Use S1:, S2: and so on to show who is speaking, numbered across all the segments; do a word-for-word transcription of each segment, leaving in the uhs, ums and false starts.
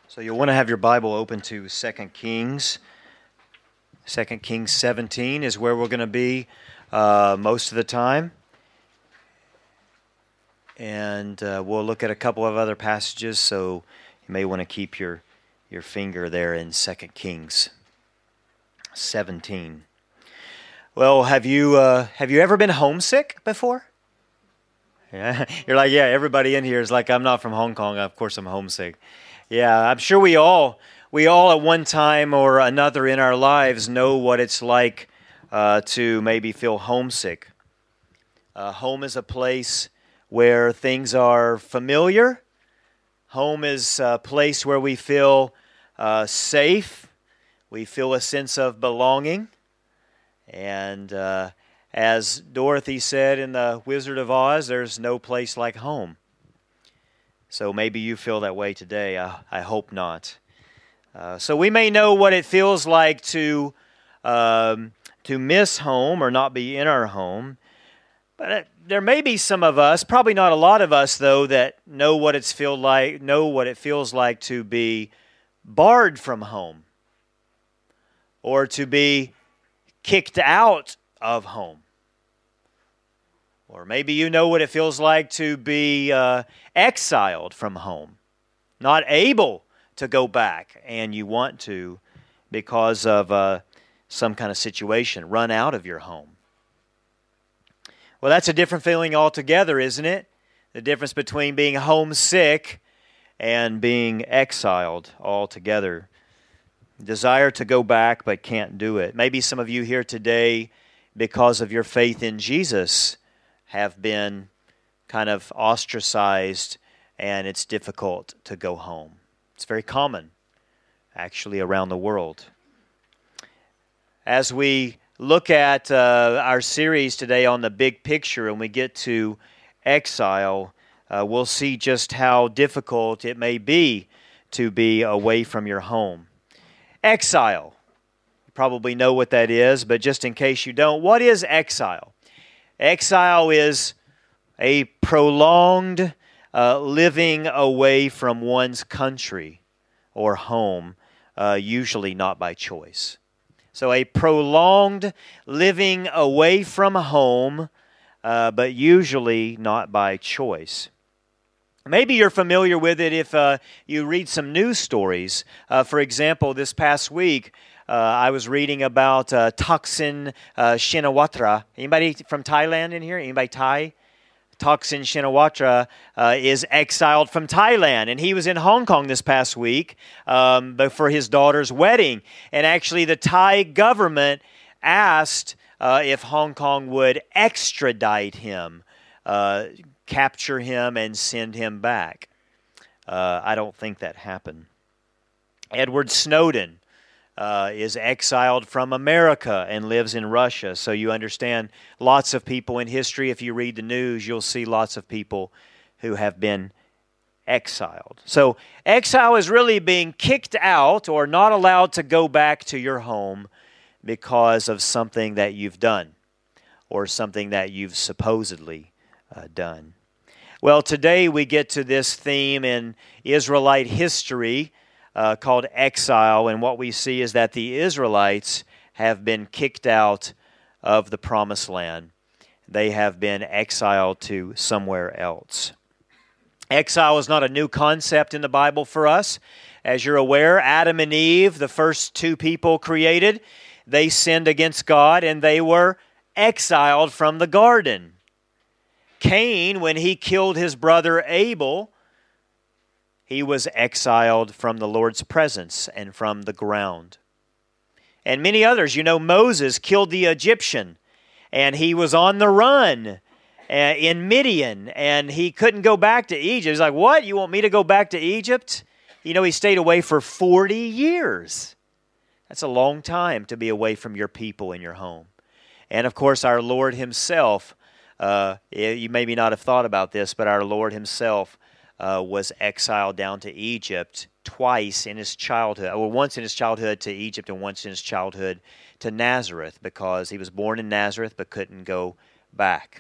S1: So you'll want to have your Bible open to Second Kings. Second Kings seventeen is where we're going to be uh, most of the time. And uh, we'll look at a couple of other passages, so you may want to keep your, your finger there in Second Kings seventeen. Well, have you uh, have you ever been homesick before? Yeah, you're like, yeah, everybody in here is like, I'm not from Hong Kong, of course I'm homesick. Yeah, I'm sure we all, we all at one time or another in our lives know what it's like uh, to maybe feel homesick. Uh, home is a place where things are familiar. Home is a place where we feel uh, safe. We feel a sense of belonging. And uh, as Dorothy said in The Wizard of Oz, there's no place like home. So maybe you feel that way today. I, I hope not. Uh, so we may know what it feels like to um, to miss home or not be in our home. But it, there may be some of us, probably not a lot of us though, that know what it's feel like, know what it feels like to be barred from home, or to be kicked out of home. Or maybe you know what it feels like to be uh, exiled from home, not able to go back, and you want to because of uh, some kind of situation, run out of your home. Well, that's a different feeling altogether, isn't it? The difference between being homesick and being exiled altogether. Desire to go back but can't do it. Maybe some of you here today, because of your faith in Jesus, have been kind of ostracized, and it's difficult to go home. It's very common, actually, around the world. As we look at uh, our series today on the big picture and we get to exile, uh, we'll see just how difficult it may be to be away from your home. Exile. You probably know what that is, but just in case you don't, what is exile? Exile is a prolonged uh, living away from one's country or home, uh, usually not by choice. So a prolonged living away from home, uh, but usually not by choice. Maybe you're familiar with it if uh, you read some news stories. Uh, for example, this past week, uh, I was reading about uh, Thaksin uh, Shinawatra. Anybody from Thailand in here? Anybody Thai? Thaksin Shinawatra uh, is exiled from Thailand, and he was in Hong Kong this past week um, for his daughter's wedding. And actually, the Thai government asked uh, if Hong Kong would extradite him, uh, capture him, and send him back. Uh, I don't think that happened. Edward Snowden uh, is exiled from America and lives in Russia. So you understand lots of people in history. If you read the news, you'll see lots of people who have been exiled. So exile is really being kicked out or not allowed to go back to your home because of something that you've done or something that you've supposedly uh, done. Well, today we get to this theme in Israelite history uh, called exile, and what we see is that the Israelites have been kicked out of the Promised Land. They have been exiled to somewhere else. Exile is not a new concept in the Bible for us. As you're aware, Adam and Eve, the first two people created, they sinned against God and they were exiled from the garden. Cain, when he killed his brother Abel, he was exiled from the Lord's presence and from the ground. And many others, you know, Moses killed the Egyptian, and he was on the run in Midian, and he couldn't go back to Egypt. He's like, what? You want me to go back to Egypt? You know, he stayed away for forty years. That's a long time to be away from your people and your home. And of course, our Lord himself, uh, you maybe not have thought about this, but our Lord himself uh, was exiled down to Egypt twice in his childhood. Well, once in his childhood to Egypt and once in his childhood to Nazareth, because he was born in Nazareth but couldn't go back.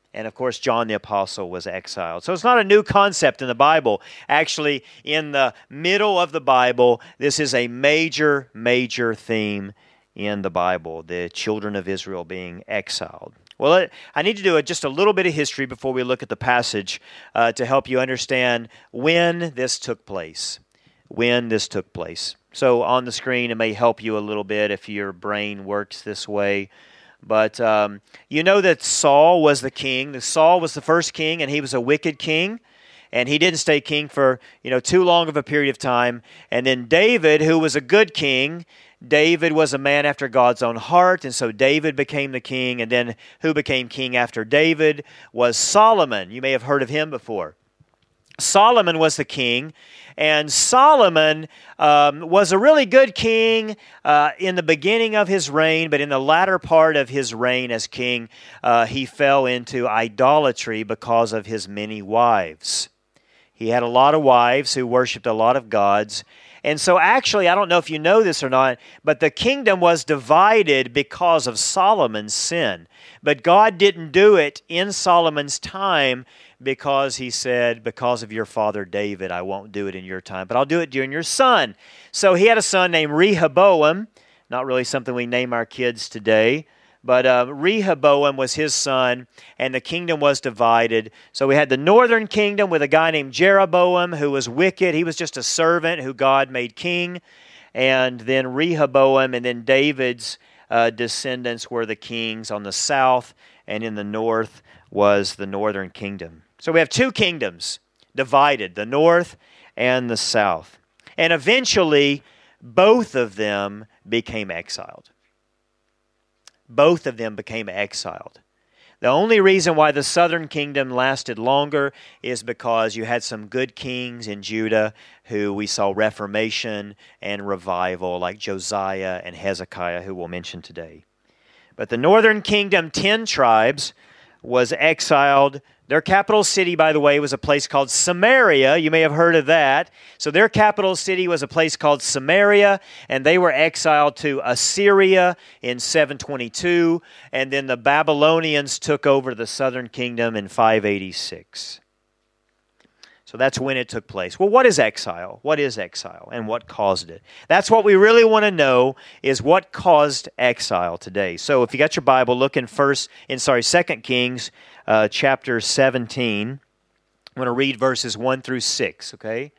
S1: And of course, John the Apostle was exiled. So it's not a new concept in the Bible. Actually, in the middle of the Bible, this is a major, major theme in the Bible, the children of Israel being exiled. Well, I need to do just a little bit of history before we look at the passage uh, to help you understand when this took place. When this took place. So on the screen, it may help you a little bit if your brain works this way. But um, you know that Saul was the king. Saul was the first king, and he was a wicked king. And he didn't stay king for, you know, too long of a period of time. And then David, who was a good king, David was a man after God's own heart, and so David became the king. And then who became king after David was Solomon. You may have heard of him before. Solomon was the king, and Solomon um, was a really good king uh, in the beginning of his reign, but in the latter part of his reign as king, uh, he fell into idolatry because of his many wives. He had a lot of wives who worshipped a lot of gods. And so actually, I don't know if you know this or not, but the kingdom was divided because of Solomon's sin. But God didn't do it in Solomon's time because he said, because of your father David, I won't do it in your time, but I'll do it during your son. So he had a son named Rehoboam, not really something we name our kids today, but uh, Rehoboam was his son, and the kingdom was divided. So we had the northern kingdom with a guy named Jeroboam who was wicked. He was just a servant who God made king. And then Rehoboam and then David's uh, descendants were the kings on the south, and in the north was the northern kingdom. So we have two kingdoms divided, the north and the south. And eventually, both of them became exiled. Both of them became exiled. The only reason why the southern kingdom lasted longer is because you had some good kings in Judah who we saw reformation and revival, like Josiah and Hezekiah, who we'll mention today. But the northern kingdom, ten tribes, was exiled. Their capital city, by the way, was a place called Samaria. You may have heard of that. So their capital city was a place called Samaria, and they were exiled to Assyria in seven twenty-two, and then the Babylonians took over the southern kingdom in five eighty-six. So that's when it took place. Well, what is exile? What is exile, and what caused it? That's what we really want to know, is what caused exile today. So if you got your Bible, look in first, in sorry, Second Kings, uh, chapter seventeen. I'm going to read verses one through six. Okay,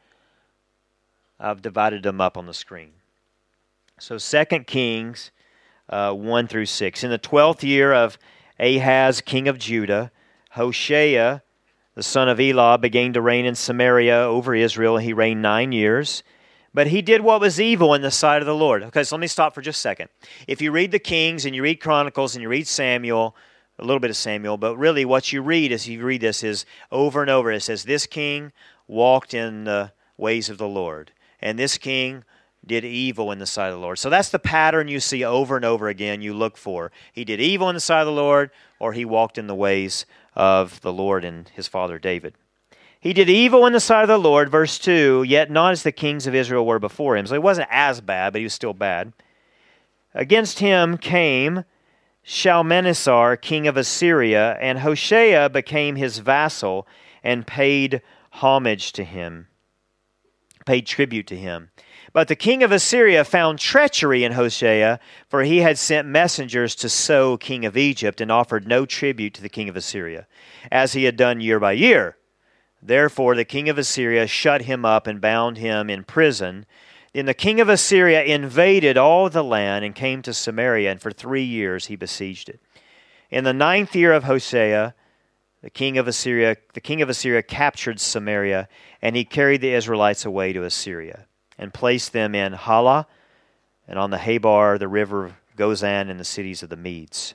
S1: I've divided them up on the screen. So Second Kings, uh, one through six. In the twelfth year of Ahaz, king of Judah, Hoshea, the son of Elah, began to reign in Samaria over Israel. He reigned nine years. But he did what was evil in the sight of the Lord. Okay, so let me stop for just a second. If you read the Kings and you read Chronicles and you read Samuel, a little bit of Samuel, but really what you read as you read this is over and over. It says, this king walked in the ways of the Lord, and this king did evil in the sight of the Lord. So that's the pattern you see over and over again you look for. He did evil in the sight of the Lord, or he walked in the ways of the Lord and his father David. He did evil in the sight of the Lord, verse two, yet not as the kings of Israel were before him. So he wasn't as bad, but he was still bad. Against him came Shalmaneser, king of Assyria, and Hoshea became his vassal and paid homage to him, paid tribute to him. But the king of Assyria found treachery in Hoshea, for he had sent messengers to So, king of Egypt, and offered no tribute to the king of Assyria, as he had done year by year. Therefore the king of Assyria shut him up and bound him in prison. Then the king of Assyria invaded all the land and came to Samaria, and for three years he besieged it. In the ninth year of Hoshea, the king of Assyria, the king of Assyria captured Samaria, and he carried the Israelites away to Assyria, and placed them in Hala, and on the Habar, the river of Gozan, and the cities of the Medes.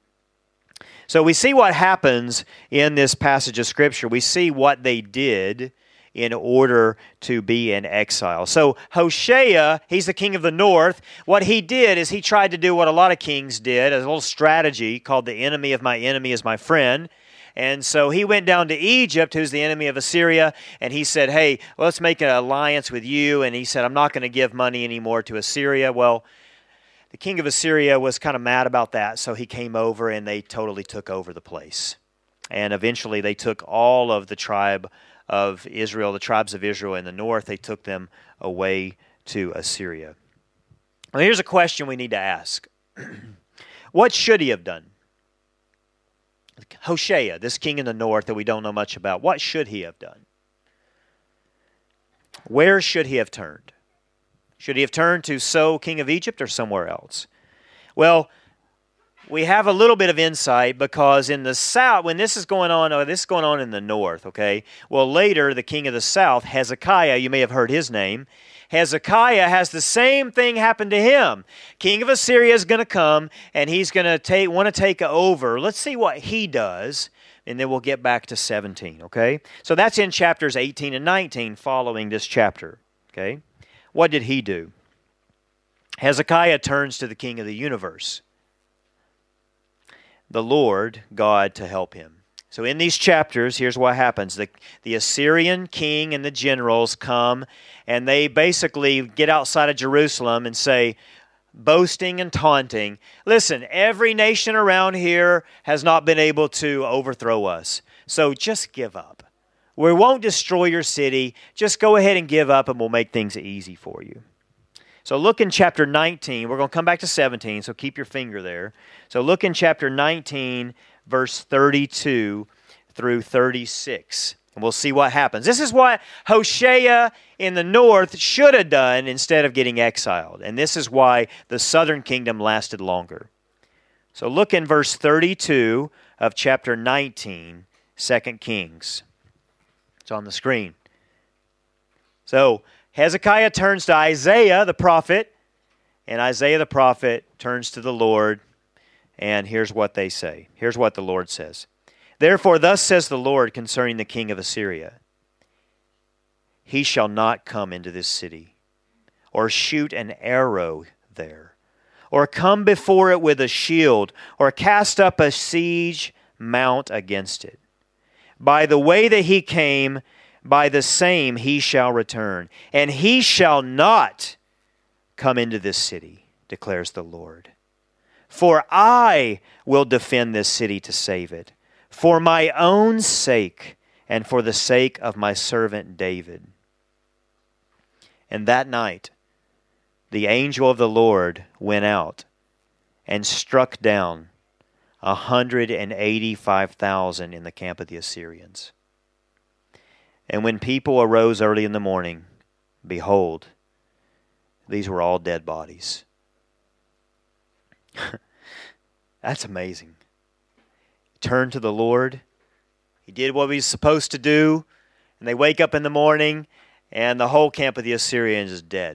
S1: So we see what happens in this passage of Scripture. We see what they did in order to be in exile. So Hoshea, he's the king of the north. What he did is he tried to do what a lot of kings did, a little strategy called the enemy of my enemy is my friend. And so he went down to Egypt, who's the enemy of Assyria, and he said, hey, well, let's make an alliance with you. And he said, I'm not going to give money anymore to Assyria. Well, the king of Assyria was kind of mad about that, so he came over and they totally took over the place. And eventually they took all of the tribe of Israel, the tribes of Israel in the north, they took them away to Assyria. Well, here's a question we need to ask. What should he have done? Hoshea, this king in the north that we don't know much about, what should he have done? Where should he have turned? Should he have turned to So, king of Egypt, or somewhere else? Well, we have a little bit of insight because in the south, when this is going on, oh, this is going on in the north, okay? Well, later, the king of the south, Hezekiah, you may have heard his name. Hezekiah has the same thing happen to him. King of Assyria is going to come, and he's going to take want to take over. Let's see what he does, and then we'll get back to seventeen, okay? So that's in chapters eighteen and nineteen following this chapter, okay? What did he do? Hezekiah turns to the king of the universe, the Lord God, to help him. So in these chapters, here's what happens. The, the Assyrian king and the generals come, and they basically get outside of Jerusalem and say, boasting and taunting, listen, every nation around here has not been able to overthrow us, so just give up. We won't destroy your city. Just go ahead and give up, and we'll make things easy for you. So look in chapter nineteen. We're going to come back to seventeen, so keep your finger there. So look in chapter nineteen, verse thirty-two through thirty-six, and we'll see what happens. This is what Hoshea in the north should have done instead of getting exiled, and this is why the southern kingdom lasted longer. So look in verse thirty-two of chapter nineteen, Second Kings. It's on the screen. So Hezekiah turns to Isaiah the prophet, and Isaiah the prophet turns to the Lord, and here's what they say. Here's what the Lord says. Therefore, thus says the Lord concerning the king of Assyria, he shall not come into this city, or shoot an arrow there, or come before it with a shield, or cast up a siege mount against it. By the way that he came, by the same he shall return, and he shall not come into this city, declares the Lord. For I will defend this city to save it, for my own sake, and for the sake of my servant David. And that night, the angel of the Lord went out and struck down a hundred and eighty-five thousand in the camp of the Assyrians. And when people arose early in the morning, behold, these were all dead bodies. That's amazing. Turned to the Lord. He did what he was supposed to do. And they wake up in the morning, and the whole camp of the Assyrians is dead.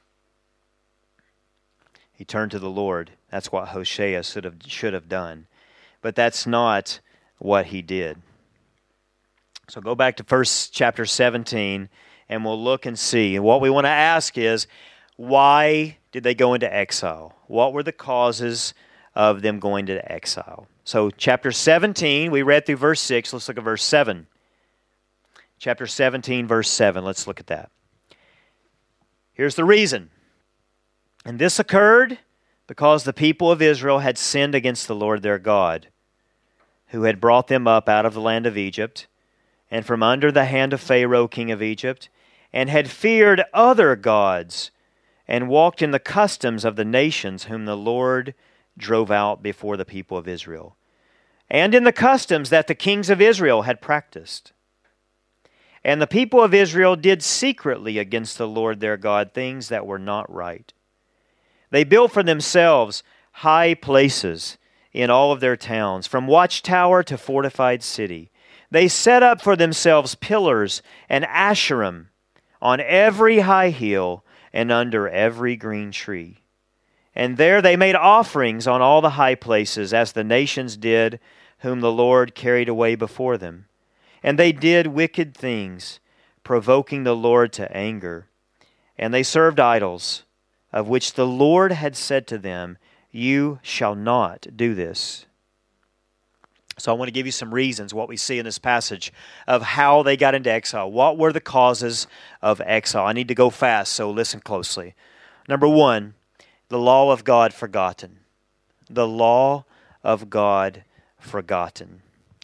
S1: He turned to the Lord. That's what Hoshea should have, should have done. But that's not what he did. So go back to first chapter seventeen, and we'll look and see. And what we want to ask is, why did they go into exile? What were the causes of them going to exile? So chapter seventeen, we read through verse six. Let's look at verse seven. Chapter seventeen, verse seven. Let's look at that. Here's the reason. And this occurred because the people of Israel had sinned against the Lord their God, who had brought them up out of the land of Egypt, and from under the hand of Pharaoh, king of Egypt, and had feared other gods, and walked in the customs of the nations whom the Lord drove out before the people of Israel, and in the customs that the kings of Israel had practiced. And the people of Israel did secretly against the Lord their God things that were not right. They built for themselves high places in all of their towns, from watchtower to fortified city. They set up for themselves pillars and asherim on every high hill and under every green tree. And there they made offerings on all the high places, as the nations did, whom the Lord carried away before them. And they did wicked things, provoking the Lord to anger. And they served idols, of which the Lord had said to them, you shall not do this. So I want to give you some reasons, what we see in this passage, of how they got into exile. What were the causes of exile? I need to go fast, so listen closely. Number one, the law of God forgotten. The law of God forgotten.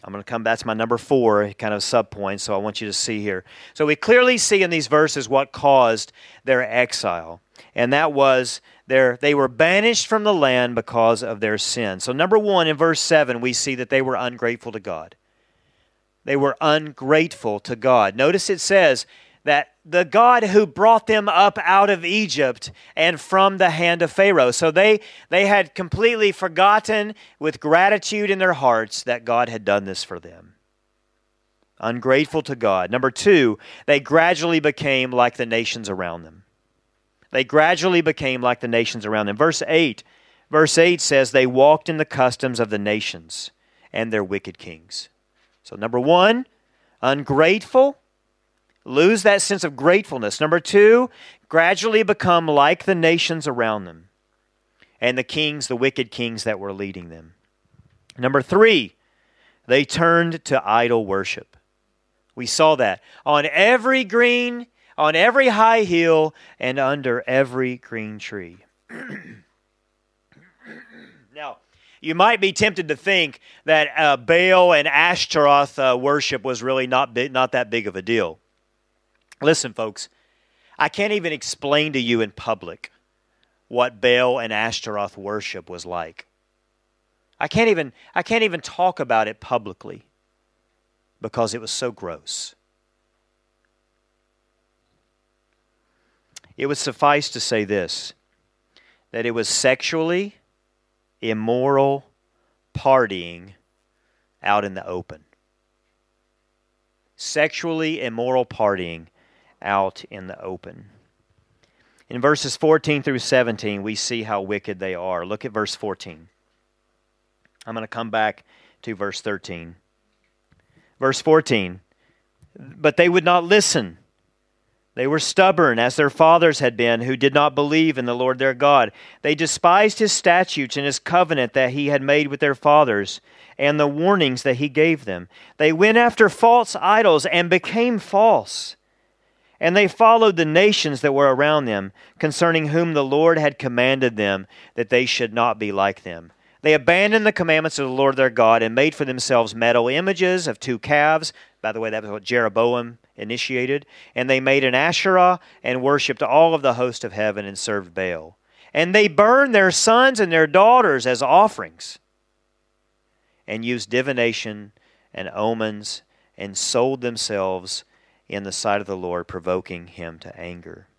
S1: I'm going to come, that's my number four kind of subpoint, so I want you to see here. So we clearly see in these verses what caused their exile, and that was their, they were banished from the land because of their sin. So number one, in verse seven, we see that they were ungrateful to God. They were ungrateful to God. Notice it says that the God who brought them up out of Egypt and from the hand of Pharaoh. So they, they had completely forgotten with gratitude in their hearts that God had done this for them. Ungrateful to God. Number two, they gradually became like the nations around them. They gradually became like the nations around them. Verse eight, verse eight says they walked in the customs of the nations and their wicked kings. So number one, ungrateful. Lose that sense of gratefulness. Number two, gradually become like the nations around them and the kings, the wicked kings that were leading them. Number three, they turned to idol worship. We saw that on every green, on every high hill, and under every green tree. Now, you might be tempted to think that uh, Baal and Ashtaroth uh, worship was really not big, not that big of a deal. Listen, folks, I can't even explain to you in public what Baal and Ashtaroth worship was like. I can't even, I can't even talk about it publicly because it was so gross. It would suffice to say this, that it was sexually immoral partying out in the open. Sexually immoral partying out in the open. In verses fourteen through seventeen, we see how wicked they are. Look at verse fourteen. I'm going to come back to verse thirteen. Verse fourteen, but they would not listen. They were stubborn, as their fathers had been, who did not believe in the Lord their God. They despised his statutes and his covenant that he had made with their fathers, and the warnings that he gave them. They went after false idols and became false. And they followed the nations that were around them, concerning whom the Lord had commanded them that they should not be like them. They abandoned the commandments of the Lord their God and made for themselves metal images of two calves. By the way, that was what Jeroboam initiated. And they made an Asherah and worshipped all of the host of heaven and served Baal. And they burned their sons and their daughters as offerings and used divination and omens and sold themselves in the sight of the Lord, provoking him to anger.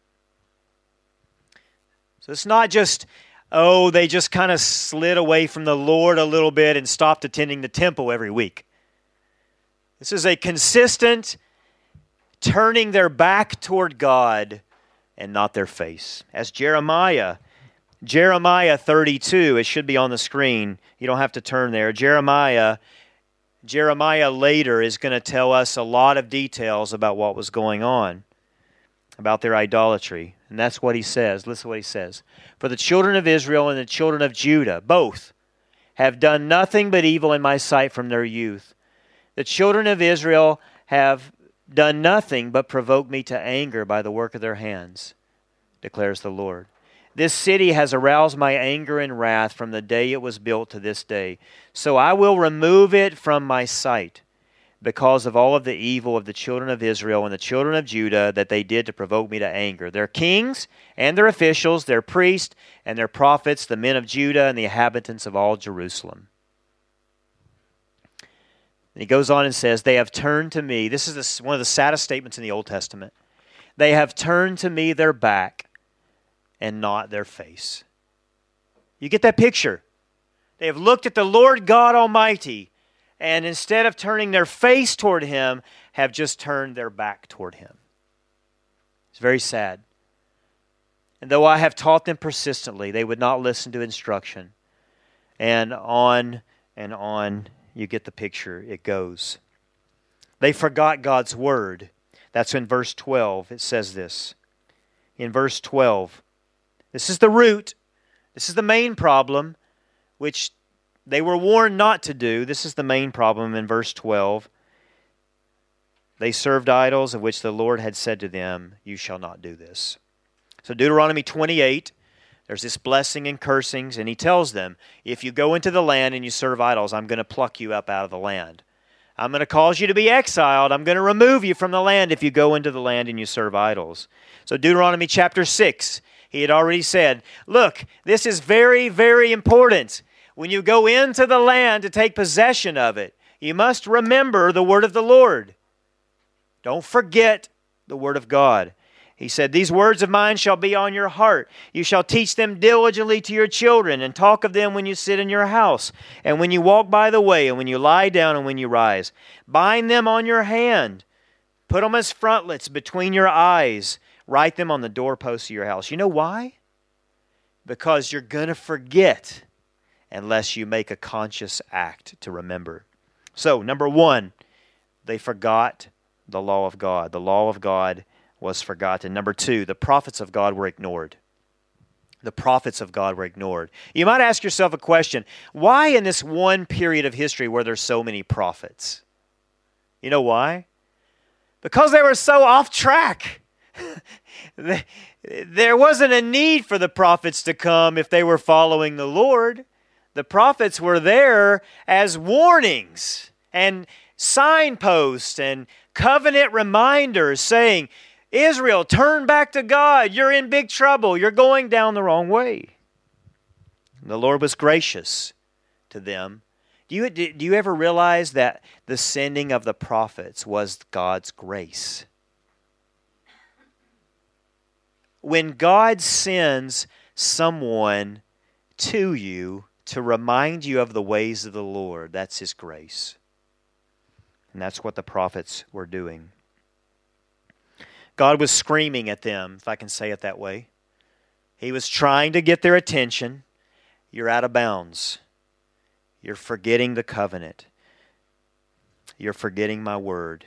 S1: So it's not just, oh, they just kind of slid away from the Lord a little bit and stopped attending the temple every week. This is a consistent turning their back toward God and not their face. As Jeremiah, Jeremiah thirty-two, it should be on the screen. You don't have to turn there. Jeremiah Jeremiah later is going to tell us a lot of details about what was going on, about their idolatry. And that's what he says. Listen to what he says. For the children of Israel and the children of Judah, both, have done nothing but evil in my sight from their youth. The children of Israel have done nothing but provoke me to anger by the work of their hands, declares the Lord. This city has aroused my anger and wrath from the day it was built to this day. So I will remove it from my sight because of all of the evil of the children of Israel and the children of Judah that they did to provoke me to anger. Their kings and their officials, their priests and their prophets, the men of Judah and the inhabitants of all Jerusalem. And he goes on and says, they have turned to me. This is one of the saddest statements in the Old Testament. They have turned to me their back and not their face. You get that picture? They have looked at the Lord God Almighty, and instead of turning their face toward him, have just turned their back toward him. It's very sad. And though I have taught them persistently, they would not listen to instruction. And on and on, you get the picture. It goes. They forgot God's word. That's in verse twelve. It says this. In verse twelve, this is the root. This is the main problem, which they were warned not to do. This is the main problem in verse twelve. They served idols of which the Lord had said to them, you shall not do this. So Deuteronomy twenty-eight, there's this blessing and cursings, and he tells them, if you go into the land and you serve idols, I'm going to pluck you up out of the land. I'm going to cause you to be exiled. I'm going to remove you from the land if you go into the land and you serve idols. So Deuteronomy chapter six, he had already said, look, this is very, very important. When you go into the land to take possession of it, you must remember the word of the Lord. Don't forget the word of God. He said, these words of mine shall be on your heart. You shall teach them diligently to your children, and talk of them when you sit in your house, and when you walk by the way, and when you lie down, and when you rise. Bind them on your hand. Put them as frontlets between your eyes. Write them on the doorposts of your house. You know why? Because you're going to forget unless you make a conscious act to remember. So, number one, they forgot the law of God. The law of God was forgotten. Number two, the prophets of God were ignored. The prophets of God were ignored. You might ask yourself a question, why in this one period of history were there so many prophets? You know why? Because they were so off track. There wasn't a need for the prophets to come if they were following the Lord. The prophets were there as warnings and signposts and covenant reminders saying, Israel, turn back to God. You're in big trouble. You're going down the wrong way. The Lord was gracious to them. Do you, do you ever realize that the sending of the prophets was God's grace? When God sends someone to you to remind you of the ways of the Lord, that's His grace. And that's what the prophets were doing. God was screaming at them, if I can say it that way. He was trying to get their attention. You're out of bounds. You're forgetting the covenant. You're forgetting my word.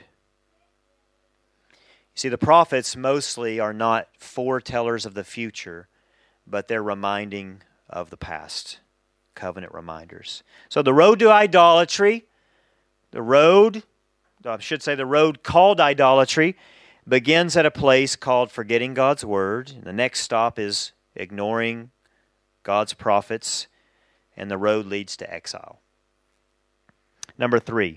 S1: You see, the prophets mostly are not foretellers of the future, but they're reminding of the past. Covenant reminders. So the road to idolatry, the road, I should say the road called idolatry, begins at a place called forgetting God's word. The next stop is ignoring God's prophets, and the road leads to exile. Number three.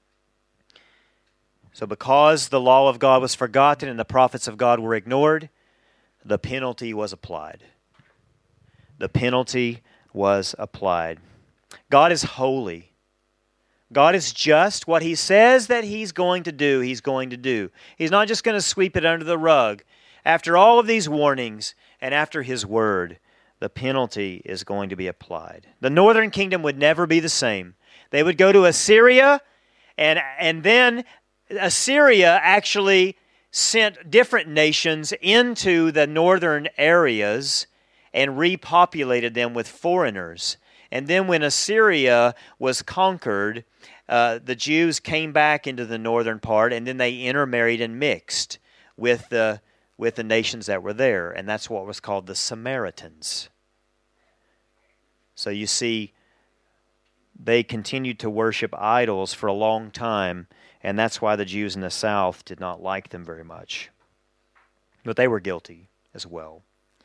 S1: So because the law of God was forgotten and the prophets of God were ignored, the penalty was applied. The penalty was applied. God is holy. God is just. What He says that He's going to do, He's going to do. He's not just going to sweep it under the rug. After all of these warnings and after His word, the penalty is going to be applied. The northern kingdom would never be the same. They would go to Assyria, and, and then Assyria actually sent different nations into the northern areas and repopulated them with foreigners. And then when Assyria was conquered, uh, the Jews came back into the northern part, and then they intermarried and mixed with the, with the nations that were there. And that's what was called the Samaritans. So you see, they continued to worship idols for a long time, and that's why the Jews in the south did not like them very much. But they were guilty as well.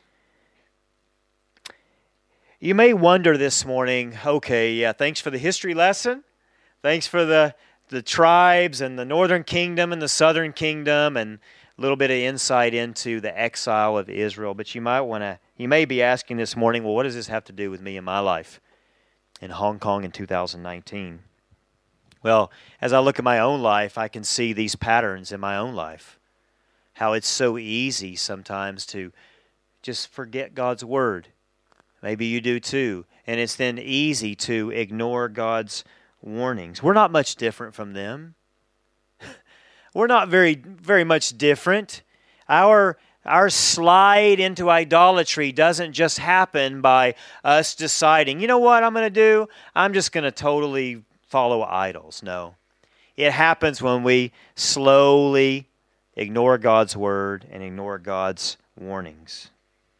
S1: You may wonder this morning, okay, yeah, thanks for the history lesson. Thanks for the, the tribes and the northern kingdom and the southern kingdom and a little bit of insight into the exile of Israel. But you might want to, you may be asking this morning, well, what does this have to do with me and my life in Hong Kong in two thousand nineteen? Well, as I look at my own life, I can see these patterns in my own life. How it's so easy sometimes to just forget God's word. Maybe you do too. And it's then easy to ignore God's warnings. We're not much different from them. We're not very, very much different. Our, our slide into idolatry doesn't just happen by us deciding, you know what I'm going to do? I'm just going to totally follow idols. No. It happens when we slowly ignore God's word and ignore God's warnings.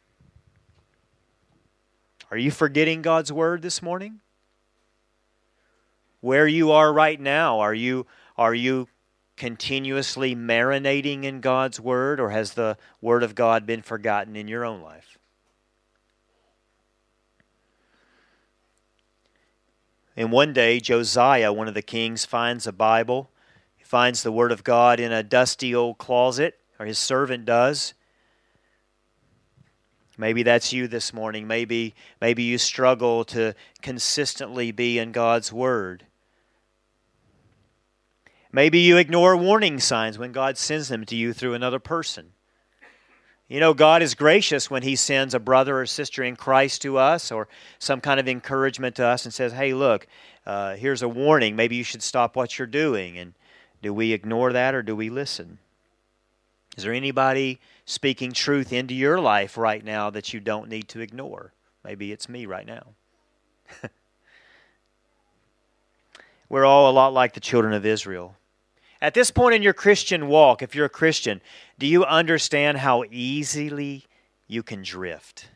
S1: Are you forgetting God's word this morning? Where you are right now, are you are you continuously marinating in God's word, or has the word of God been forgotten in your own life? And one day, Josiah, one of the kings, finds a Bible. He finds the Word of God in a dusty old closet, or his servant does. Maybe that's you this morning. Maybe, maybe you struggle to consistently be in God's Word. Maybe you ignore warning signs when God sends them to you through another person. You know, God is gracious when He sends a brother or sister in Christ to us, or some kind of encouragement to us and says, hey, look, uh, here's a warning. Maybe you should stop what you're doing. And do we ignore that, or do we listen? Is there anybody speaking truth into your life right now that you don't need to ignore? Maybe it's me right now. We're all a lot like the children of Israel. At this point in your Christian walk, if you're a Christian, do you understand how easily you can drift?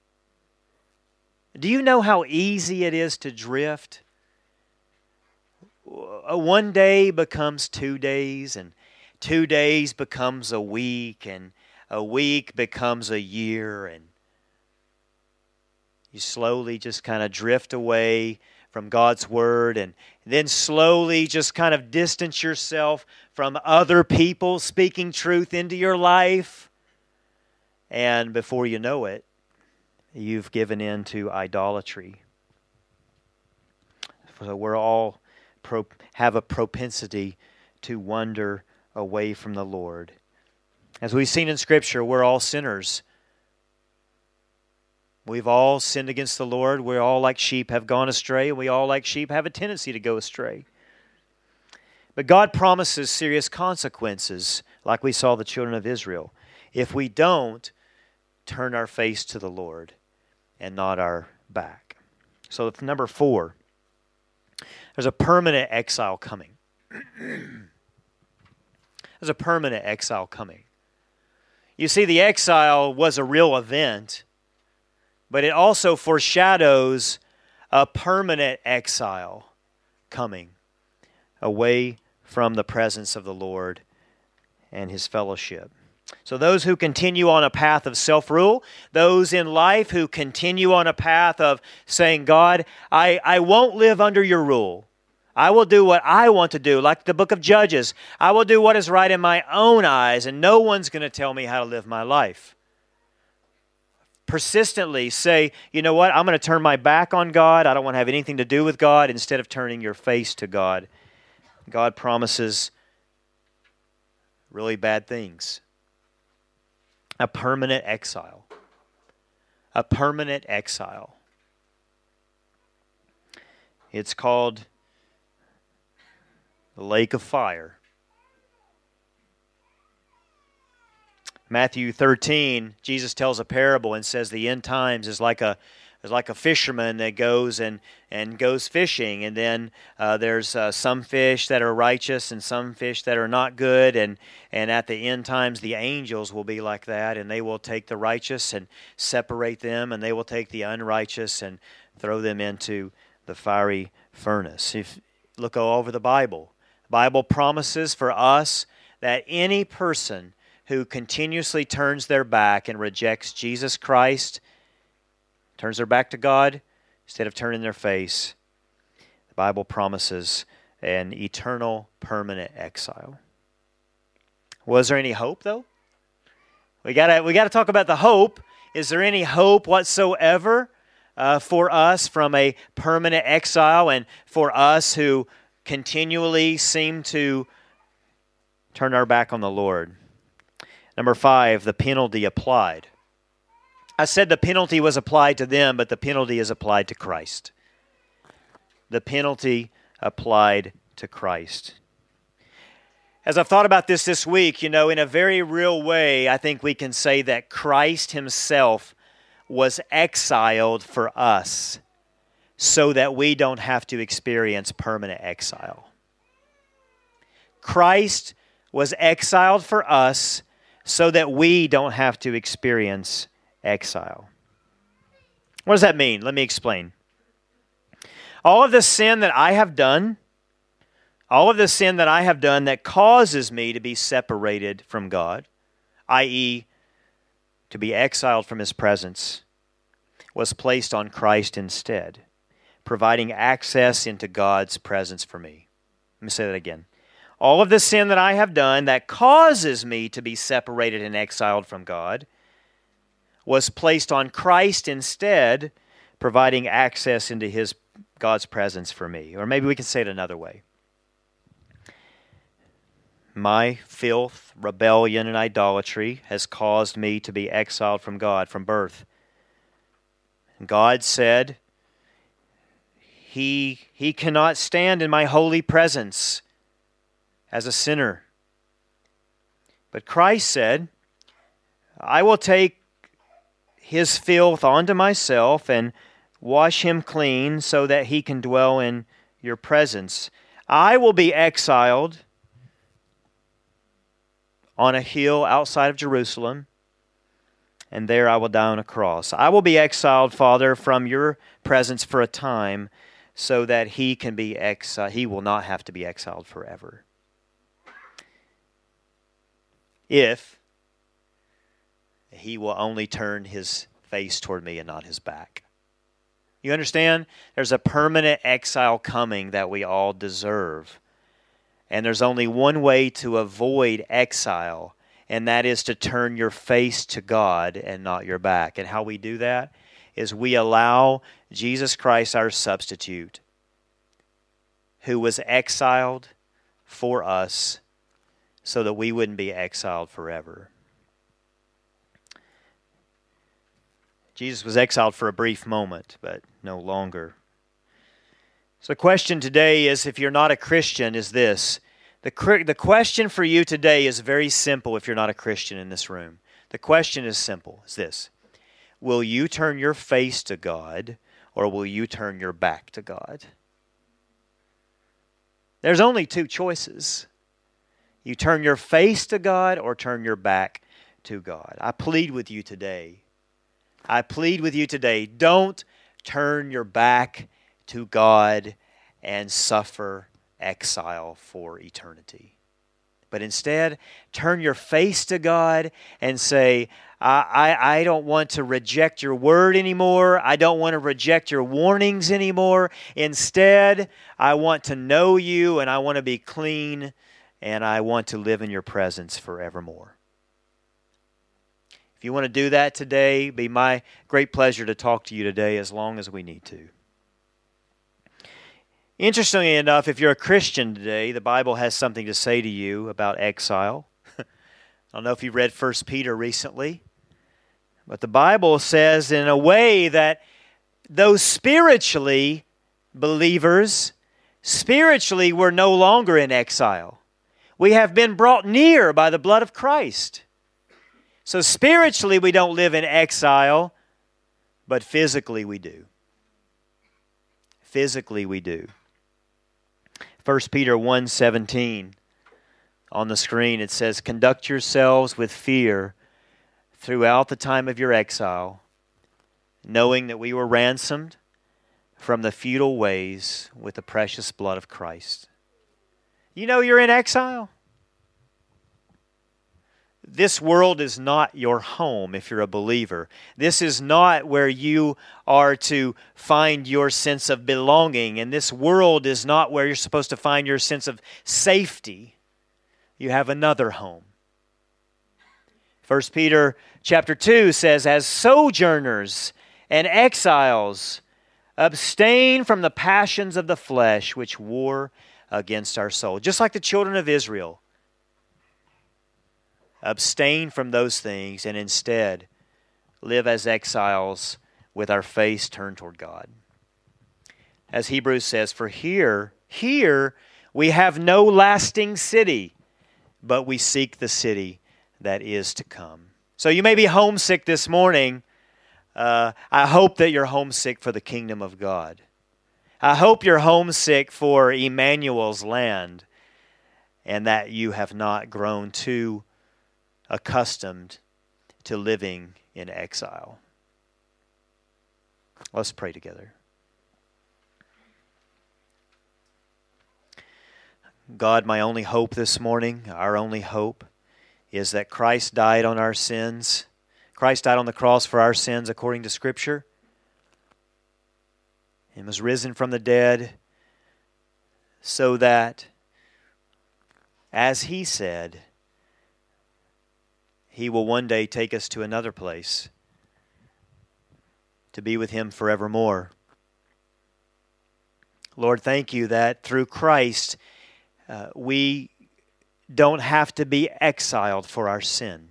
S1: Do you know how easy it is to drift? One day becomes two days, and two days becomes a week, and a week becomes a year, and you slowly just kind of drift away from God's Word, and then slowly just kind of distance yourself from other people speaking truth into your life. And before you know it, you've given in to idolatry. So we're all pro- have a propensity to wander away from the Lord. As we've seen in Scripture, we're all sinners. We've all sinned against the Lord. We all, like sheep, have gone astray, and we all, like sheep, have a tendency to go astray. But God promises serious consequences, like we saw the children of Israel, if we don't turn our face to the Lord and not our back. So number four, there's a permanent exile coming. There's a permanent exile coming. You see, the exile was a real event, but it also foreshadows a permanent exile coming away from the presence of the Lord and His fellowship. So those who continue on a path of self-rule, those in life who continue on a path of saying, God, I, I won't live under your rule. I will do what I want to do, like the book of Judges. I will do what is right in my own eyes, and no one's going to tell me how to live my life. Persistently say, you know what, I'm going to turn my back on God. I don't want to have anything to do with God, instead of turning your face to God. God promises really bad things. A permanent exile. A permanent exile. It's called the lake of fire. Matthew thirteen, Jesus tells a parable and says the end times is like a is like a fisherman that goes and, and goes fishing, and then uh, there's uh, some fish that are righteous and some fish that are not good, and, and at the end times the angels will be like that, and they will take the righteous and separate them, and they will take the unrighteous and throw them into the fiery furnace. If look all over the Bible, the Bible promises for us that any person who continuously turns their back and rejects Jesus Christ, turns their back to God instead of turning their face, the Bible promises an eternal, permanent exile. Was there any hope, though? We gotta we gotta talk about the hope. Is there any hope whatsoever uh, for us from a permanent exile, and for us who continually seem to turn our back on the Lord? Number five, the penalty applied. I said the penalty was applied to them, but the penalty is applied to Christ. The penalty applied to Christ. As I've thought about this this week, you know, in a very real way, I think we can say that Christ Himself was exiled for us so that we don't have to experience permanent exile. Christ was exiled for us so that we don't have to experience exile. What does that mean? Let me explain. All of the sin that I have done, all of the sin that I have done that causes me to be separated from God, that is, to be exiled from His presence, was placed on Christ instead. providing access into God's presence for me. Let me say that again. All of the sin that I have done that causes me to be separated and exiled from God was placed on Christ instead, providing access into His God's presence for me. Or maybe we can say it another way. My filth, rebellion, and idolatry has caused me to be exiled from God from birth. And God said, He, he cannot stand in my holy presence as a sinner. But Christ said, I will take His filth onto myself and wash Him clean so that He can dwell in your presence. I will be exiled on a hill outside of Jerusalem, and there I will die on a cross. I will be exiled, Father, from your presence for a time so that He can be exiled. He will not have to be exiled forever. If He will only turn His face toward me and not His back. You understand? There's a permanent exile coming that we all deserve. And there's only one way to avoid exile, and that is to turn your face to God and not your back. And how we do that is we allow Jesus Christ, our substitute, who was exiled for us so that we wouldn't be exiled forever. Jesus was exiled for a brief moment, but no longer. So the question today is, if you're not a Christian, is this. The, the question for you today is very simple if you're not a Christian in this room. The question is simple. It's this. Will you turn your face to God, or will you turn your back to God? There's only two choices. You turn your face to God or turn your back to God. I plead with you today. I plead with you today. Don't turn your back to God and suffer exile for eternity. But instead, turn your face to God and say, I, I, I don't want to reject your word anymore. I don't want to reject your warnings anymore. Instead, I want to know you and I want to be clean and I want to live in your presence forevermore. If you want to do that today, it'd be my great pleasure to talk to you today as long as we need to. Interestingly enough, if you're a Christian today, the Bible has something to say to you about exile. I don't know if you read First Peter recently, but the Bible says in a way that those spiritually believers, spiritually we're no longer in exile. We have been brought near by the blood of Christ. So spiritually we don't live in exile, but physically we do. Physically we do. First Peter one seventeen, on the screen it says, conduct yourselves with fear throughout the time of your exile, knowing that we were ransomed from the futile ways with the precious blood of Christ. You know you're in exile? This world is not your home if you're a believer. This is not where you are to find your sense of belonging. And this world is not where you're supposed to find your sense of safety. You have another home. First Peter chapter two says, as sojourners and exiles, abstain from the passions of the flesh which war against our soul. Just like the children of Israel. Abstain from those things and instead live as exiles with our face turned toward God. As Hebrews says, for here, here we have no lasting city, but we seek the city that is to come. So you may be homesick this morning. Uh, I hope that you're homesick for the kingdom of God. I hope you're homesick for Emmanuel's land and that you have not grown too accustomed to living in exile. Let's pray together. God, my only hope this morning, our only hope, is that Christ died on our sins. Christ died on the cross for our sins according to Scripture. and was risen from the dead, so that, as He said, He will one day take us to another place to be with Him forevermore. Lord, thank You that through Christ uh, we don't have to be exiled for our sin,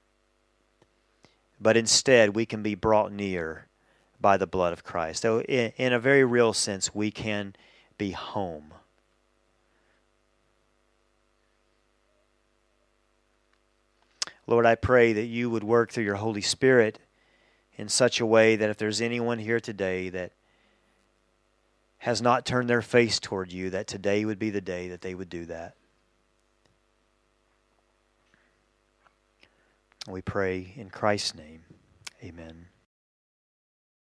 S1: but instead we can be brought near by the blood of Christ. So in, in a very real sense, we can be home. Lord, I pray that You would work through Your Holy Spirit in such a way that if there's anyone here today that has not turned their face toward You, that today would be the day that they would do that. We pray in Christ's name. Amen.